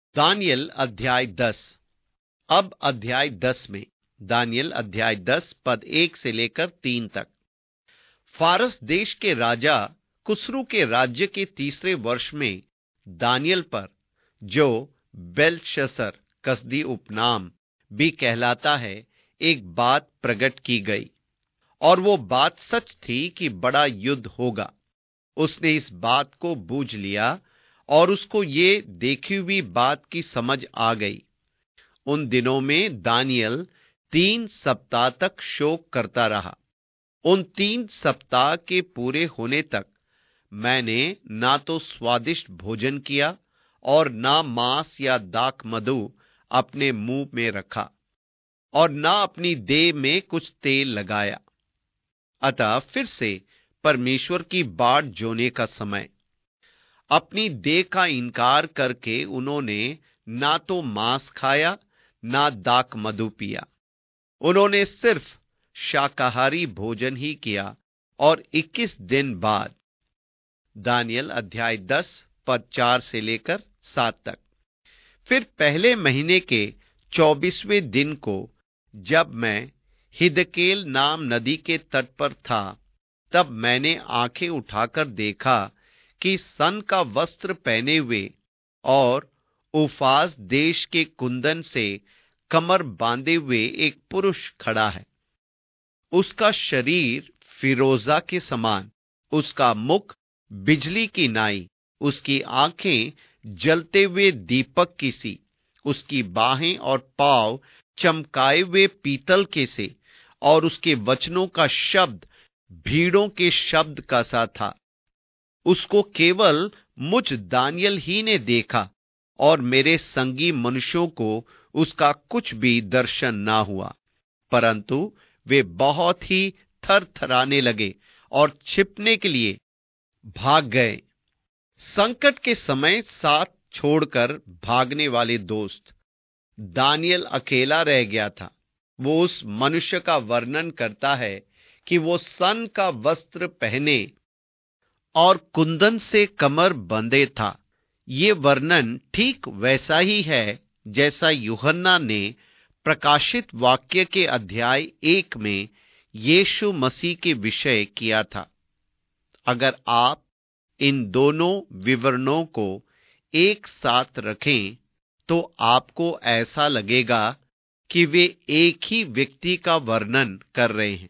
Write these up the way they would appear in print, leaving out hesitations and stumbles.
दानियेल अध्याय 10। अब अध्याय 10 में दानियेल अध्याय 10 पद 1 से लेकर 3 तक। फारस देश के राजा कुसरू के राज्य के तीसरे वर्ष में दानियेल पर, जो बेल्तशस्सर कसदी उपनाम भी कहलाता है, एक बात प्रकट की गई, और वो बात सच थी कि बड़ा युद्ध होगा। उसने इस बात को बूझ लिया और उसको ये देखी हुई बात की समझ आ गई। उन दिनों में दानियेल 3 सप्ताह तक शोक करता रहा। उन 3 सप्ताह के पूरे होने तक मैंने ना तो स्वादिष्ट भोजन किया और ना मांस या दाख मधु अपने मुंह में रखा और ना अपनी देह में कुछ तेल लगाया। अतः फिर से परमेश्वर की बाट जोने का समय। अपनी देह का इनकार करके उन्होंने ना तो मांस खाया ना दाख मधु पिया। उन्होंने सिर्फ शाकाहारी भोजन ही किया। और 21 दिन बाद, दानियेल अध्याय 10 पद 4 से लेकर 7 तक, फिर पहले महीने के 24वें दिन को, जब मैं हिदकेल नाम नदी के तट पर था, तब मैंने आंखें उठाकर देखा कि सन का वस्त्र पहने हुए और उफाज देश के कुंदन से कमर बांधे हुए एक पुरुष खड़ा है। उसका शरीर फिरोजा के समान, उसका मुख बिजली की नाई, उसकी आंखें जलते हुए दीपक की सी, उसकी बाहें और पांव चमकाए हुए पीतल के से, और उसके वचनों का शब्द भीड़ों के शब्द का सा था। उसको केवल मुझ दानियेल ही ने देखा, और मेरे संगी मनुष्यों को उसका कुछ भी दर्शन ना हुआ, परंतु वे बहुत ही थरथराने लगे और छिपने के लिए भाग गए। संकट के समय साथ छोड़कर भागने वाले दोस्त। दानियेल अकेला रह गया था। वो उस मनुष्य का वर्णन करता है कि वो सन का वस्त्र पहने और कुंदन से कमर बंधे था। ये वर्णन ठीक वैसा ही है जैसा यूहन्ना ने प्रकाशित वाक्य के अध्याय 1 में यीशु मसीह के विषय किया था। अगर आप इन दोनों विवरणों को एक साथ रखें तो आपको ऐसा लगेगा कि वे एक ही व्यक्ति का वर्णन कर रहे हैं।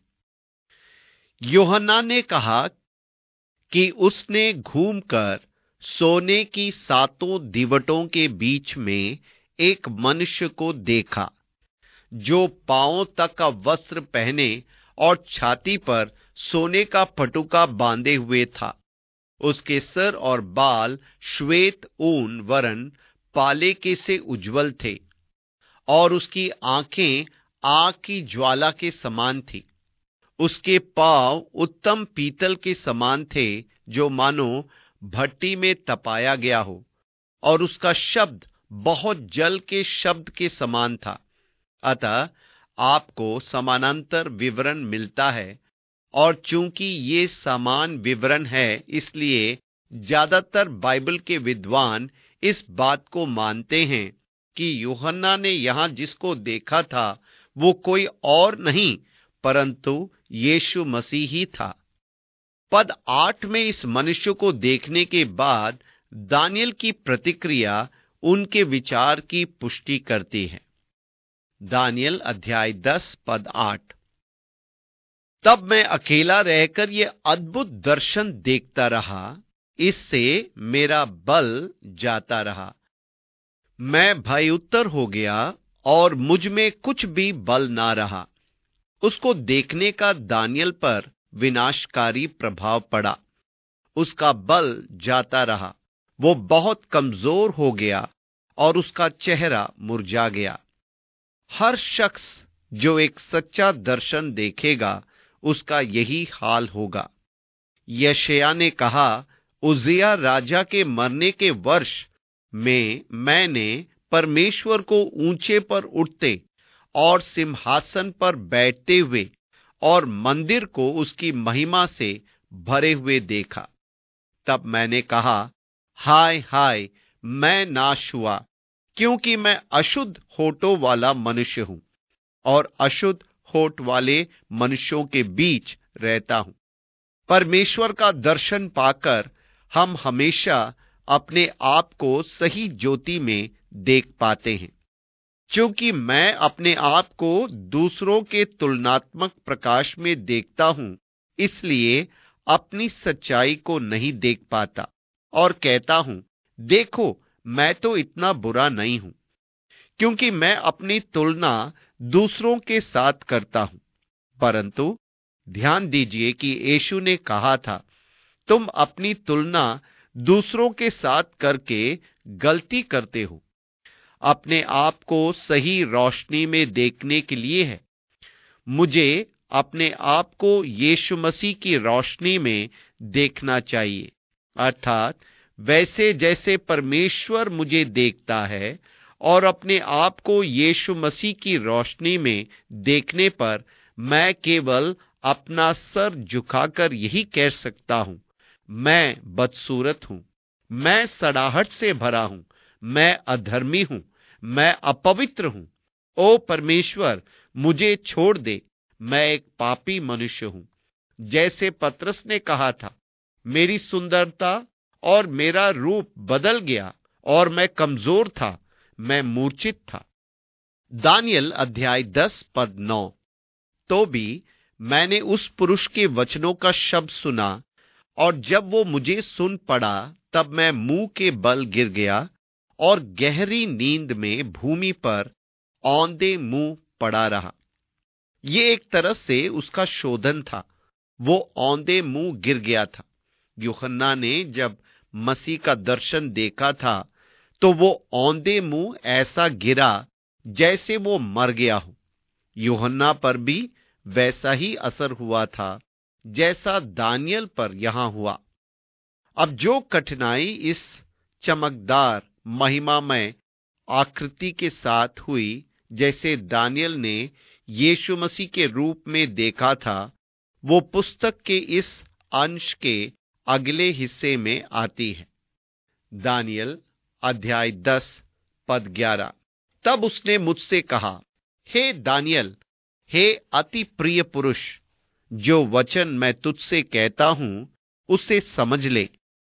यूहन्ना ने कहा कि उसने घूमकर सोने की 7 दीवटों के बीच में एक मनुष्य को देखा, जो पांवों तक का वस्त्र पहने और छाती पर सोने का पटुका बांधे हुए था। उसके सिर और बाल श्वेत ऊन वरन पाले के से उज्जवल थे, और उसकी आंखें आग की ज्वाला के समान थी। उसके पांव उत्तम पीतल के समान थे, जो मानो भट्टी में तपाया गया हो, और उसका शब्द बहुत जल के शब्द के समान था। अतः आपको समानांतर विवरण मिलता है, और चूंकि ये समान विवरण है, इसलिए ज्यादातर बाइबल के विद्वान इस बात को मानते हैं कि यूहन्ना ने यहां जिसको देखा था वो कोई और नहीं परंतु यीशु मसीह ही था। पद 8 में इस मनुष्य को देखने के बाद दानियेल की प्रतिक्रिया उनके विचार की पुष्टि करती है। दानियेल अध्याय 10 पद 8। तब मैं अकेला रहकर ये अद्भुत दर्शन देखता रहा, इससे मेरा बल जाता रहा। मैं भयउत्तर हो गया और मुझ में कुछ भी बल ना रहा। उसको देखने का दानियेल पर विनाशकारी प्रभाव पड़ा। उसका बल जाता रहा। वो बहुत कमजोर हो गया और उसका चेहरा मुरझा गया। हर शख्स जो एक सच्चा दर्शन देखेगा, उसका यही हाल होगा। यशायाह ने कहा, उजिया राजा के मरने के वर्ष में मैंने परमेश्वर को ऊंचे पर उठते और सिंहासन पर बैठते हुए और मंदिर को उसकी महिमा से भरे हुए देखा। तब मैंने कहा, हाय हाय, मैं नाश हुआ, क्योंकि मैं अशुद्ध होठों वाला मनुष्य हूं और अशुद्ध होठ वाले मनुष्यों के बीच रहता हूं। परमेश्वर का दर्शन पाकर हम हमेशा अपने आप को सही ज्योति में देख पाते हैं। क्योंकि मैं अपने आप को दूसरों के तुलनात्मक प्रकाश में देखता हूं, इसलिए अपनी सच्चाई को नहीं देख पाता और कहता हूं, देखो, मैं तो इतना बुरा नहीं हूं। क्योंकि मैं अपनी तुलना दूसरों के साथ करता हूं। परंतु ध्यान दीजिए कि यीशु ने कहा था, तुम अपनी तुलना दूसरों के साथ करके गलती करते हो। अपने आप को सही रोशनी में देखने के लिए है। मुझे अपने आप को यीशु मसीह की रोशनी में देखना चाहिए, अर्थात वैसे जैसे परमेश्वर मुझे देखता है। और अपने आप को यीशु मसीह की रोशनी में देखने पर मैं केवल अपना सर झुकाकर यही कह सकता हूं, मैं बदसूरत हूं, मैं सड़ाहट से भरा हूं, मैं अधर्मी हूं, मैं अपवित्र हूं। ओ परमेश्वर, मुझे छोड़ दे, मैं एक पापी मनुष्य हूं। जैसे पतरस ने कहा था, मेरी सुंदरता और मेरा रूप बदल गया और मैं कमजोर था, मैं मूर्छित था। दानियल अध्याय 10 पद 9। तो भी मैंने उस पुरुष के वचनों का शब्द सुना, और जब वो मुझे सुन पड़ा तब मैं मुंह के बल गिर गया और गहरी नींद में भूमि पर औंधे मुंह पड़ा रहा। ये एक तरह से उसका शोधन था। वो औंधे मुंह गिर गया था। यूहन्ना ने जब मसीह का दर्शन देखा था तो वो औंधे मुंह ऐसा गिरा जैसे वो मर गया हो। यूहन्ना पर भी वैसा ही असर हुआ था जैसा दानियल पर यहां हुआ। अब जो कठिनाई इस चमकदार महिमामय आकृति के साथ हुई, जैसे दानियल ने यीशु मसीह के रूप में देखा था, वो पुस्तक के इस अंश के अगले हिस्से में आती है। दानियल अध्याय 10 पद 11। तब उसने मुझसे कहा, हे दानियल, हे अति प्रिय पुरुष, जो वचन मैं तुझसे कहता हूं उसे समझ ले।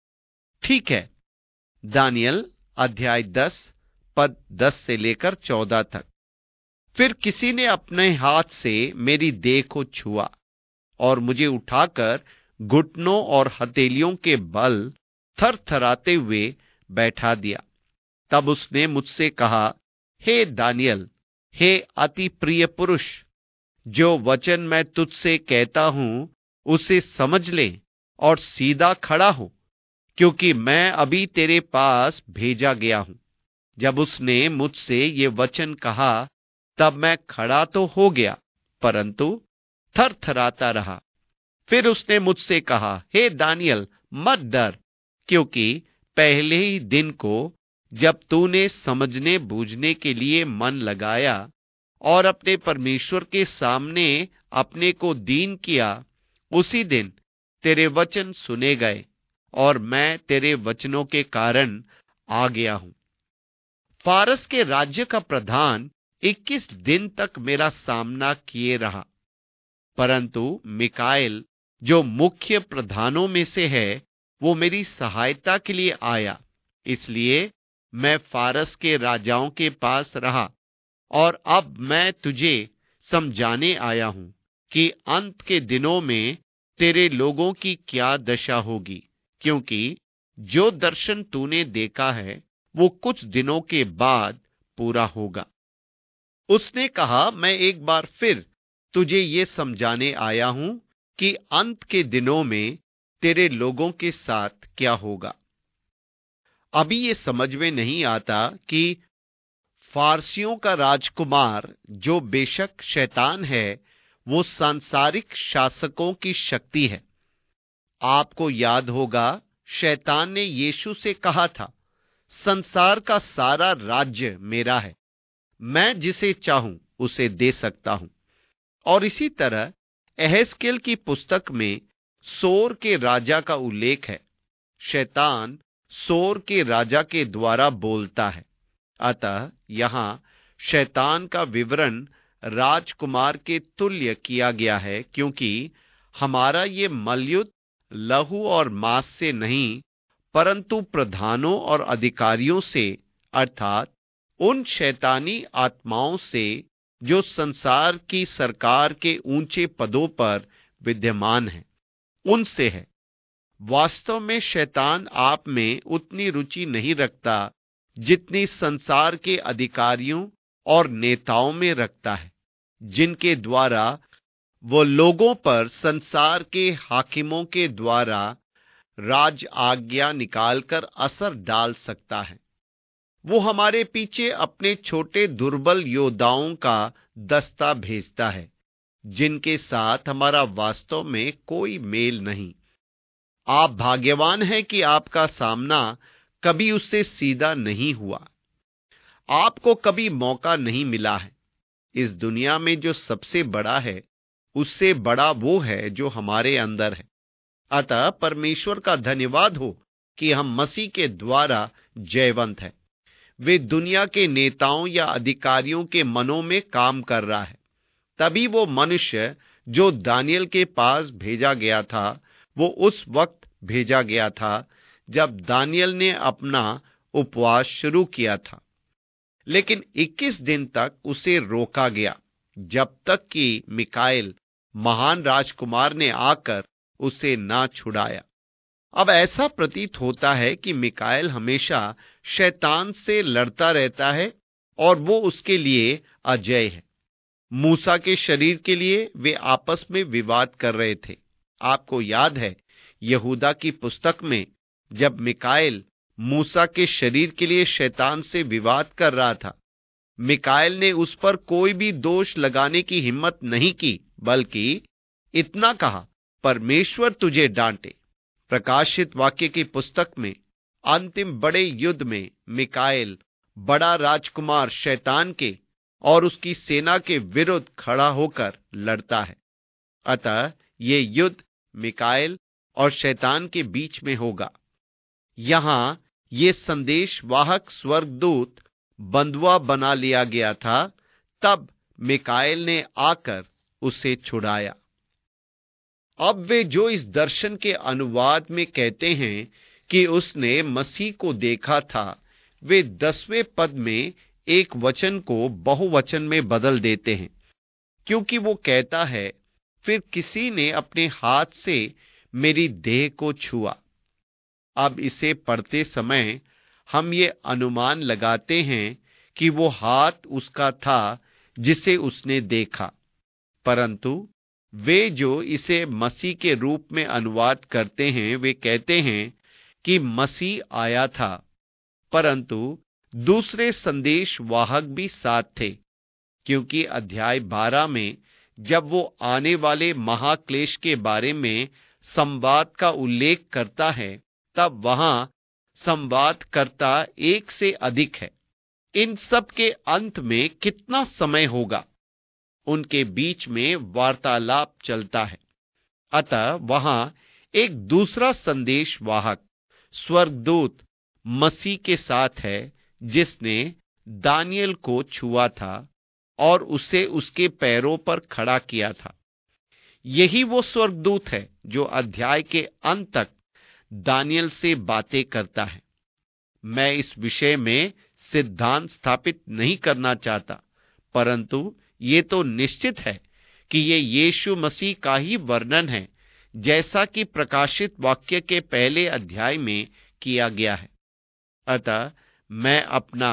ठीक है। दानियल अध्याय 10 पद 10 से लेकर 14 तक। फिर किसी ने अपने हाथ से मेरी देह को छुआ और मुझे उठाकर घुटनों और हथेलियों के बल थरथराते हुए बैठा दिया। तब उसने मुझसे कहा, हे दानियल, हे अति प्रिय पुरुष, जो वचन मैं तुझसे कहता हूं उसे समझ ले और सीधा खड़ा हो, क्योंकि मैं अभी तेरे पास भेजा गया हूं। जब उसने मुझसे ये वचन कहा तब मैं खड़ा तो हो गया, परंतु थरथराता रहा। फिर उसने मुझसे कहा, हे दानियल, मत डर, क्योंकि पहले ही दिन को जब तूने समझने बूझने के लिए मन लगाया और अपने परमेश्वर के सामने अपने को दीन किया, उसी दिन तेरे वचन सुने गए और मैं तेरे वचनों के कारण आ गया हूं। फारस के राज्य का प्रधान 21 दिन तक मेरा सामना किए रहा, परंतु मिकाएल, जो मुख्य प्रधानों में से है, वो मेरी सहायता के लिए आया। इसलिए मैं फारस के राजाओं के पास रहा और अब मैं तुझे समझाने आया हूं कि अंत के दिनों में तेरे लोगों की क्या दशा होगी, क्योंकि जो दर्शन तूने देखा है वो कुछ दिनों के बाद पूरा होगा। उसने कहा, मैं एक बार फिर तुझे ये समझाने आया हूं कि अंत के दिनों में तेरे लोगों के साथ क्या होगा। अभी ये समझ में नहीं आता कि फारसियों का राजकुमार, जो बेशक शैतान है, वो सांसारिक शासकों की शक्ति है। आपको याद होगा, शैतान ने यीशु से कहा था, संसार का सारा राज्य मेरा है, मैं जिसे चाहूं उसे दे सकता हूं। और इसी तरह एहेजकेल की पुस्तक में सोर के राजा का उल्लेख है। शैतान सोर के राजा के द्वारा बोलता है। अतः यहाँ शैतान का विवरण राजकुमार के तुल्य किया गया है, क्योंकि हमारा ये मलयुद्ध लहू और मांस से नहीं, परंतु प्रधानों और अधिकारियों से, अर्थात उन शैतानी आत्माओं से जो संसार की सरकार के ऊंचे पदों पर विद्यमान हैं, उनसे है। वास्तव में शैतान आप में उतनी रुचि नहीं रखता जितनी संसार के अधिकारियों और नेताओं में रखता है, जिनके द्वारा वो लोगों पर संसार के हाकिमों के द्वारा राज आज्ञा निकालकर असर डाल सकता है। वो हमारे पीछे अपने छोटे दुर्बल योद्धाओं का दस्ता भेजता है, जिनके साथ हमारा वास्तव में कोई मेल नहीं। आप भाग्यवान हैं कि आपका सामना कभी उससे सीधा नहीं हुआ। आपको कभी मौका नहीं मिला है। इस दुनिया में जो सबसे बड़ा है, उससे बड़ा वो है जो हमारे अंदर है। अतः परमेश्वर का धन्यवाद हो कि हम मसीह के द्वारा जयवंत हैं। वे दुनिया के नेताओं या अधिकारियों के मनों में काम कर रहा है। तभी वो मनुष्य जो दानियल के पास भेजा गया था, वो उस वक्त भेजा गया था जब दानियल ने अपना उपवास शुरू किया था। लेकिन 21 दिन तक उसे रोका गया, जब तक कि मिकाएल महान राजकुमार ने आकर उसे ना छुड़ाया। अब ऐसा प्रतीत होता है कि मिकाएल हमेशा शैतान से लड़ता रहता है और वो उसके लिए अजय है। मूसा के शरीर के लिए वे आपस में विवाद कर रहे थे। आपको याद है यहूदा की पुस्तक में, जब मिकाएल मूसा के शरीर के लिए शैतान से विवाद कर रहा था, मिकाएल ने उस पर कोई भी दोष लगाने की हिम्मत नहीं की, बल्कि इतना कहा, परमेश्वर तुझे डांटे। प्रकाशित वाक्य की पुस्तक में अंतिम बड़े युद्ध में मिकाएल बड़ा राजकुमार शैतान के और उसकी सेना के विरुद्ध खड़ा होकर लड़ता है। अतः ये युद्ध मिकाएल और शैतान के बीच में होगा। यहां ये संदेश वाहक स्वर्गदूत बंधुआ बना लिया गया था। तब मिकाएल ने आकर उसे छुड़ाया। अब वे जो इस दर्शन के अनुवाद में कहते हैं कि उसने मसीह को देखा था, वे 10वें पद में एक वचन को बहुवचन में बदल देते हैं, क्योंकि वो कहता है, फिर किसी ने अपने हाथ से मेरी देह को छुआ। अब इसे पढ़ते समय हम ये अनुमान लगाते हैं कि वो हाथ उसका था जिसे उसने देखा, परंतु वे जो इसे मसीह के रूप में अनुवाद करते हैं, वे कहते हैं कि मसीह आया था, परंतु दूसरे संदेश वाहक भी साथ थे, क्योंकि अध्याय 12 में जब वो आने वाले महाक्लेश के बारे में संवाद का उल्लेख करता है, तब वहां संवादकर्ता एक से अधिक है। इन सब के अंत में कितना समय होगा, उनके बीच में वार्तालाप चलता है। अतः वहां एक दूसरा संदेश वाहक स्वर्गदूत मसीह के साथ है, जिसने दानियल को छुआ था और उसे उसके पैरों पर खड़ा किया था। यही वो स्वर्गदूत है जो अध्याय के अंत तक दानियल से बातें करता है। मैं इस विषय में सिद्धांत स्थापित नहीं करना चाहता, परंतु ये तो निश्चित है कि ये यीशु मसीह का ही वर्णन है, जैसा कि प्रकाशित वाक्य के पहले अध्याय में किया गया है। अतः मैं अपना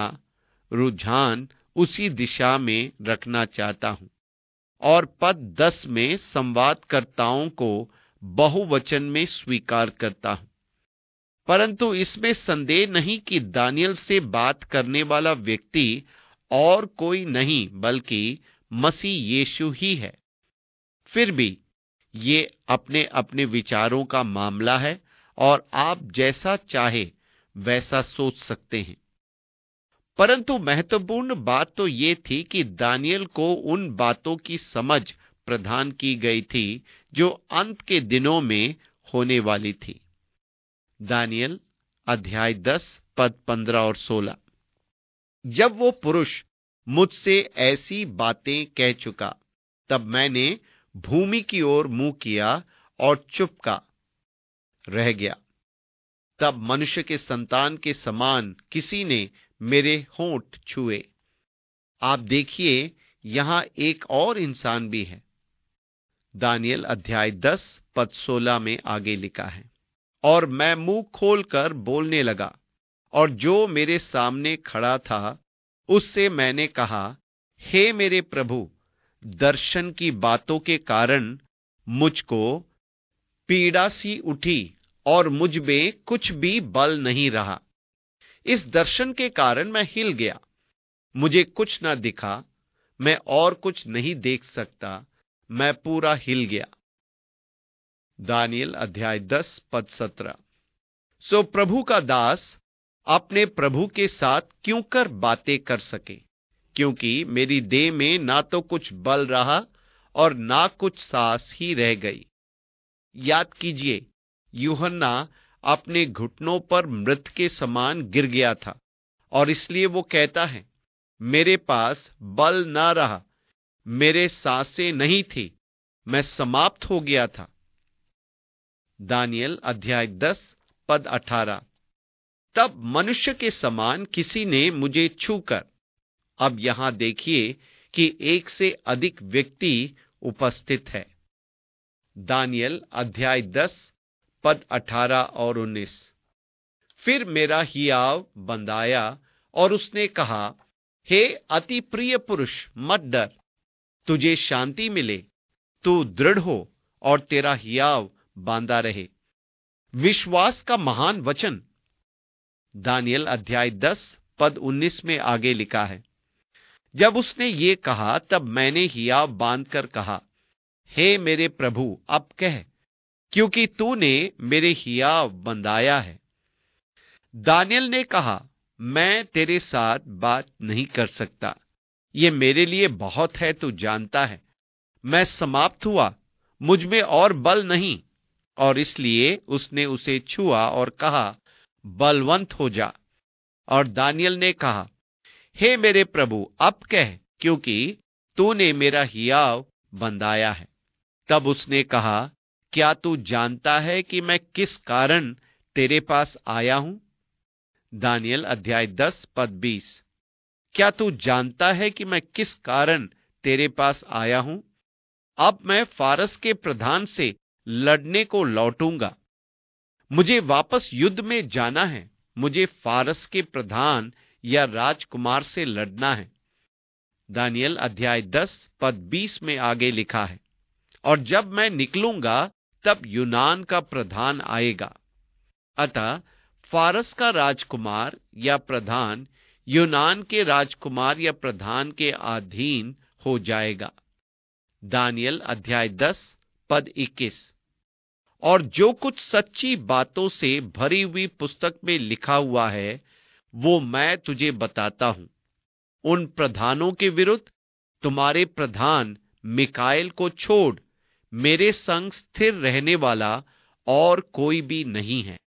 रुझान उसी दिशा में रखना चाहता हूं और पद 10 में संवादकर्ताओं को बहुवचन में स्वीकार करता हूं। परंतु इसमें संदेह नहीं कि दानियल से बात करने वाला व्यक्ति और कोई नहीं बल्कि मसीह यीशु ही है। फिर भी ये अपने अपने विचारों का मामला है और आप जैसा चाहे वैसा सोच सकते हैं। परंतु महत्वपूर्ण बात तो ये थी कि दानियल को उन बातों की समझ प्रदान की गई थी जो अंत के दिनों में होने वाली थी। दानियल अध्याय 10 पद 15 और 16। जब वो पुरुष मुझसे ऐसी बातें कह चुका, तब मैंने भूमि की ओर मुंह किया और चुपका रह गया। तब मनुष्य के संतान के समान किसी ने मेरे होंठ छुए। आप देखिए, यहां एक और इंसान भी है। दानियल अध्याय 10 पद 16 में आगे लिखा है, और मैं मुंह खोलकर बोलने लगा, और जो मेरे सामने खड़ा था उससे मैंने कहा, हे मेरे प्रभु, दर्शन की बातों के कारण मुझको पीड़ा सी उठी और मुझ में कुछ भी बल नहीं रहा। इस दर्शन के कारण मैं हिल गया, मुझे कुछ ना दिखा, मैं और कुछ नहीं देख सकता, मैं पूरा हिल गया। दानियल अध्याय 10 पद 17। सो प्रभु का दास अपने प्रभु के साथ क्यों कर बातें कर सके, क्योंकि मेरी देह में ना तो कुछ बल रहा और ना कुछ सांस ही रह गई। याद कीजिए, यूहन्ना अपने घुटनों पर मृत के समान गिर गया था, और इसलिए वो कहता है, मेरे पास बल ना रहा, मेरे सांसें नहीं थी, मैं समाप्त हो गया था। दानियल अध्याय 10 पद 18। तब मनुष्य के समान किसी ने मुझे छूकर, अब यहां देखिए कि एक से अधिक व्यक्ति उपस्थित है। दानियल अध्याय 10 पद 18 और 19। फिर मेरा हियाव बंधाया और उसने कहा, हे अति प्रिय पुरुष, मत डर, तुझे शांति मिले, तू दृढ़ हो और तेरा हियाव बांधा रहे। विश्वास का महान वचन। दानियल अध्याय 10 पद 19 में आगे लिखा है, जब उसने ये कहा तब मैंने हियाव बांधकर कहा, हे मेरे प्रभु, अब कह, क्योंकि तूने मेरे हियाव बंधाया है। दानियल ने कहा, मैं तेरे साथ बात नहीं कर सकता, ये मेरे लिए बहुत है, तू जानता है। मैं समाप्त हुआ, मुझ में और बल नहीं। और इसलिए उसने उसे छुआ और कहा, बलवंत हो जा। और दानियल ने कहा, हे मेरे प्रभु, अब कह, क्योंकि तूने मेरा हियाव बंधाया है। तब उसने कहा, क्या तू जानता है कि मैं किस कारण तेरे पास आया हूं? दानियल अध्याय 10 पद 20। क्या तू जानता है कि मैं किस कारण तेरे पास आया हूं? अब मैं फारस के प्रधान से लड़ने को लौटूंगा। मुझे वापस युद्ध में जाना है। मुझे फारस के प्रधान या राजकुमार से लड़ना है। दानियल अध्याय 10 पद 20 में आगे लिखा है, और जब मैं निकलूंगा तब यूनान का प्रधान आएगा। अतः फारस का राजकुमार या प्रधान यूनान के राजकुमार या प्रधान के अधीन हो जाएगा। दानियल अध्याय 10 पद 21। और जो कुछ सच्ची बातों से भरी हुई पुस्तक में लिखा हुआ है, वो मैं तुझे बताता हूं। उन प्रधानों के विरुद्ध तुम्हारे प्रधान मिकाएल को छोड़ मेरे संग स्थिर रहने वाला और कोई भी नहीं है।